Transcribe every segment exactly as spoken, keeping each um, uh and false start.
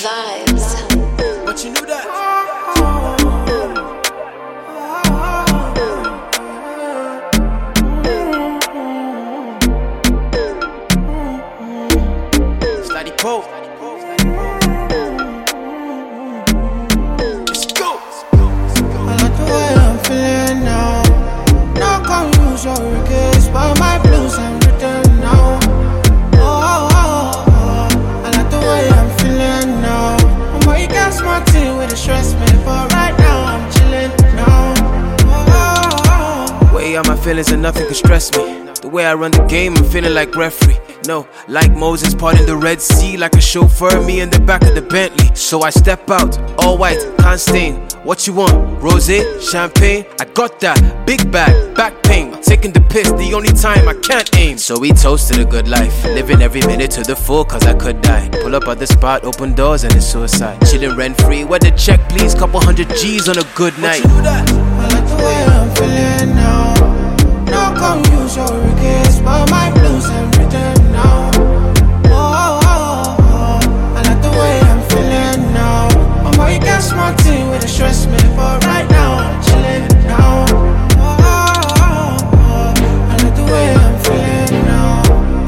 Vibes. But you knew that. Slidey Pope. Let's go. I like the way I'm feeling now. Not gonna use your regrets, but my blues I'm written now. Oh, oh, oh, oh. I like the way I'm feeling now. Mama, you got smart tea with the stress me, but right now I'm chilling now. Oh, oh, oh. Way out my feelings and nothing can stress me. The way I run the game, I'm feeling like referee. No, like Moses parting the Red Sea, like a chauffeur, me in the back of the Bentley. So I step out, all white, can't stain. What you want? Rosé, champagne? I got that. Big bag, back pain. Taking the piss, the only time I can't aim. So we toasted a good life, living every minute to the full, cause I could die. Pull up at the spot, open doors, and it's suicide. Chilling rent free, where the check please? Couple hundred G's on a good night. I like the way I'm feeling now. No come use your regrets, but my blues I'm written now. Oh, oh, oh, oh. I like the way I'm feeling now. Mama, you got smart tea with the stress me, but right now I'm chilling now. Oh, oh, oh, oh. I like the way I'm feeling now.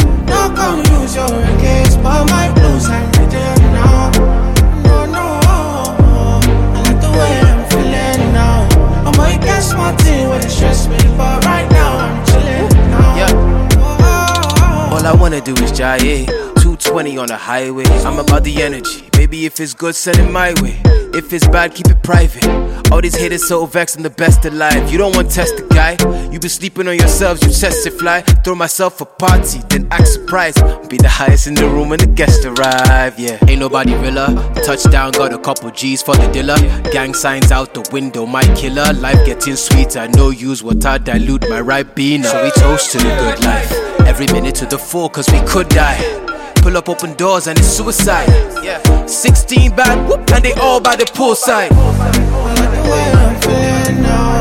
No come use your regrets, but my blues I'm written now. No, no, oh, oh. I like the way I'm feeling now. Mama, you got smart tea with the stress me, but right now I'm chilling now. Yeah. Oh, oh, oh. All I wanna do is jaye. two twenty on the highway. I'm about the energy. Baby, if it's good, send it my way. If it's bad, keep it private. All these haters so vexed, I'm the best alive. You don't want to test the guy. You been sleeping on yourselves, you test it fly. Throw myself a party, then act surprised. Be the highest in the room when the guests arrive. Yeah, ain't nobody realer. Touchdown, got a couple G's for the dealer. Gang signs out the window, my killer. Life getting sweeter, no use water, dilute my Ribena. So we toast to the good life. Every minute to the full, cause we could die. Pull up open doors and it's suicide. Yeah, sixteen bad, whoop, and they all by the poolside. I like the way I'm feeling now.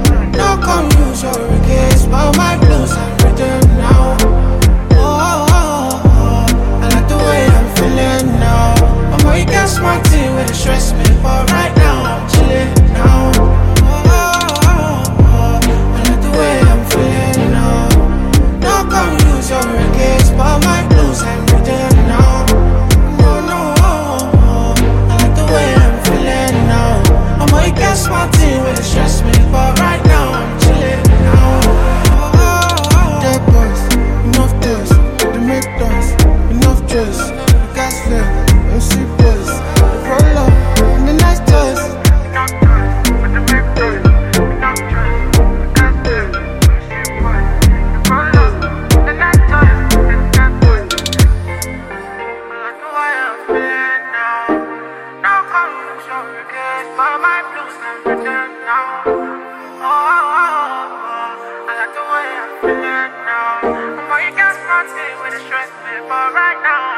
No come use your regrets, but my blues I'm written now. Oh, oh, oh, oh. I like the way I'm feeling now. Mama, you got smart tea with the stress me, but right now I'm chilling now. Oh, oh, oh, oh. I like the way I'm feeling now. No come use your regrets, but my blues I'm written now. No, no, oh, oh. I like the way I'm feeling now. Mama, you got smart tea with the stress me, but right now I'm chilling now. Oh, oh, oh. Dead boys, enough toys, they make dance, enough dress. We got slim, M C boys, they roll up in the nice toys. But my blues I'm written now. Oh, oh, oh, oh. I like the way I'm feeling now. Boy, you got smart tea with the stress me, but right now